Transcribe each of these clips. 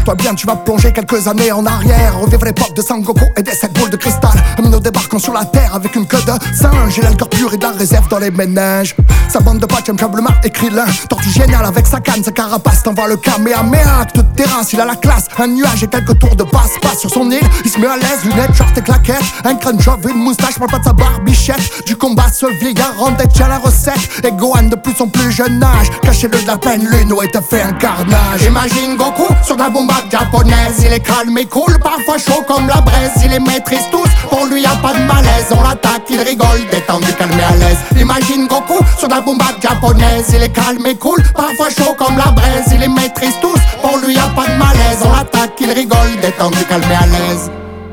Prépare-toi bien, tu vas plonger quelques années en arrière. Revivre l'époque de Sangoku et des 7 boules de cristal. Nous débarquons sur la terre avec une queue de singe. Il a le cœur pur et de la réserve dans les ménages. Sa bande de potes implacablement écrit l'un. Tortue génial avec sa canne, sa carapace. T'envoies le Kamehameha, toute terrasse, il a la classe. Un nuage et quelques tours de passe-passe sur son île. Il se met à l'aise, lunettes, short et claquettes. Un crâne chauve, une moustache, parle pas de sa barbichette. Du combat, ce vieillard en détient la recette. Et Gohan depuis son plus jeune âge. Cachez-le de la peine, l'une et te fait un carnage. Imagine Goku sur la bombarde japonaise. Il est calme et cool, parfois chaud comme la braise. Il les maîtrise tous, pour lui y a pas de malaise. On l'attaque, il rigole, détendu, calme et à l'aise. Imagine Goku sur la bombarde japonaise. Il est calme et cool, parfois chaud comme la braise. Il les maîtrise tous, pour lui y a pas de malaise. On l'attaque, il rigole, détendu, calme et à l'aise.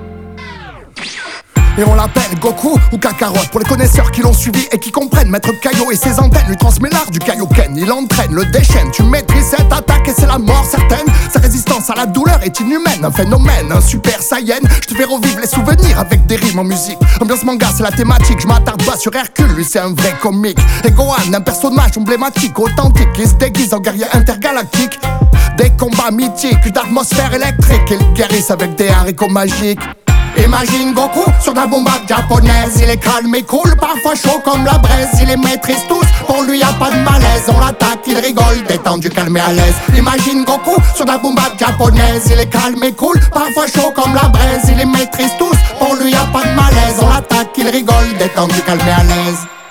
Et on l'appelle Goku ou Kakarot. Pour les connaisseurs qui l'ont suivi et qui comprennent, Maître Kaio et ses antennes lui transmet l'art du Kaioken. Il entraîne, le déchaîne, tu maîtrises cette attaque et c'est la mort certaine. Sa résistance à la douleur est inhumaine, un phénomène, un super saiyan. Je te fais revivre les souvenirs avec des rimes en musique. Ambiance manga c'est la thématique, je m'attarde pas sur Hercule, lui c'est un vrai comique. Et Gohan, un personnage emblématique, authentique, il se déguise en guerrier intergalactique. Des combats mythiques, une atmosphère électrique, ils guérissent avec des haricots magiques. Imagine Goku sur la bombarde japonaise. Il est calme et cool, parfois chaud comme la braise. Il les maîtrise tous, pour lui y a pas de malaise. On l'attaque, il rigole, détendu, calme et à l'aise. Imagine Goku sur la bombarde japonaise. Il est calme et cool, parfois chaud comme la braise. Il les maîtrise tous, pour lui y a pas de malaise. On l'attaque, il rigole, détendu, calme et à l'aise.